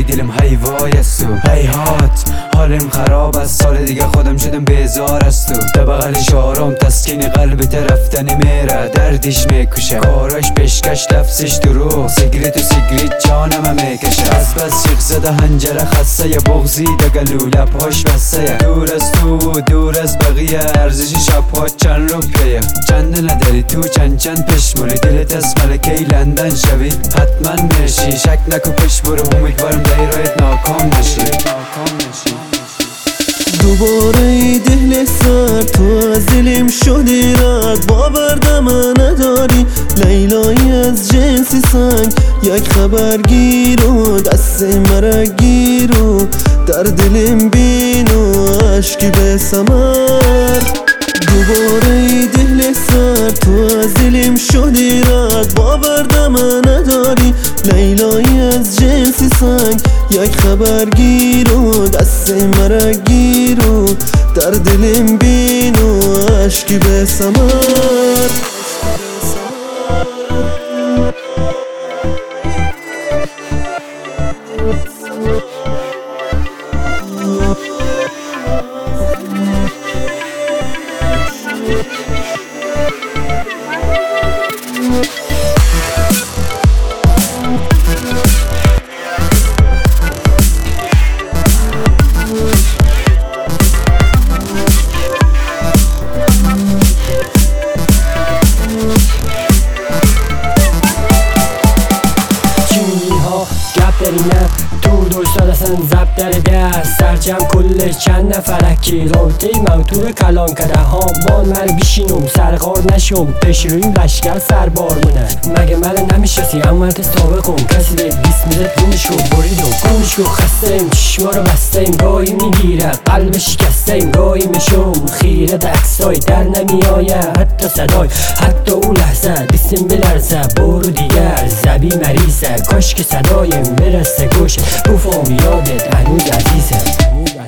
دلم هیوای است تو هیهات حالم خراب است، سال دیگه خودم شدم بیزار است تو در بغل شارم تسکین قلبت رفتنی میره دردش میکشه، کاراش پیشکش لفظش دروغ، سیگریت و سیگریت جانم میکشه، از بس شیخ زده هنجره خسته ی بغزی دگلو لبهاش بسته ی دور از تو و دور از بقیه، ارزش شبها چند روپیه، چند نداری تو چند پشمولی، دلت از ملکه لندن شوی حتما میشی، شک نکو پیش برو امیدوارم دایرایت ناکام نشی. دوباره دل سر تو از دلم شدی رد، باور دم نداری لیلایی از جنسی سنگ، یک خبر گیرو دست مرا گیرو در دلم بینو عشقی به ثمر، دوباره دل سر تو از دلم شدی رد، باور دم نداری لیلایی از جنسی سنگ، یک خبر گیرو دست مرا گیرو در دلم بینو عشقی به ثمر. تو دوستان اصلا زب در دست سرجم کلش چند نفرکی رابطه موتور کلان کده ها بان من بیشینم سرغار نشم پیش رویم لشکر سربار مونه، مگه من نمیشسی عملت سابقم کسی به بیسمیلت رونشو بریدم گونشو خسته ایم چشما رو بسته ایم گاهی میگیره قلب شکسته ایم گاهی میشم خیره دکسای در نمیایه حتی صدای حتی او لحظه دیسم بلرزه برو دیگر زبی مریضه کاش که صدایم برسه گوش بفهم یادت هنوز عزیزه.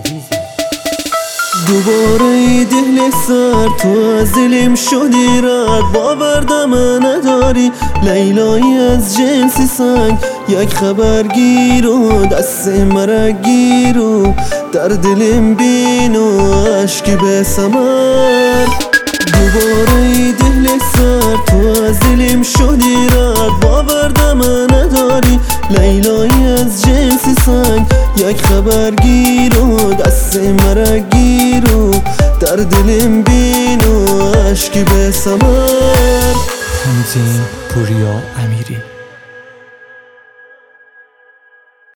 دوباره دل سر تو از دلم شدی رد، باور دم نداری لیلایی از جنسی سنگ، یک خبر گیرو دست مرا گیرو در دلم بینو عشقی به ثمر، دوباره دل سر تو از دلم شدی رد، باور دم نداری لیلایی از جنسی سنگ، یک خبر گیرو دست مرا گیرو در دلم بینو عشقی به ثمر. تنظیم پوریا امیری.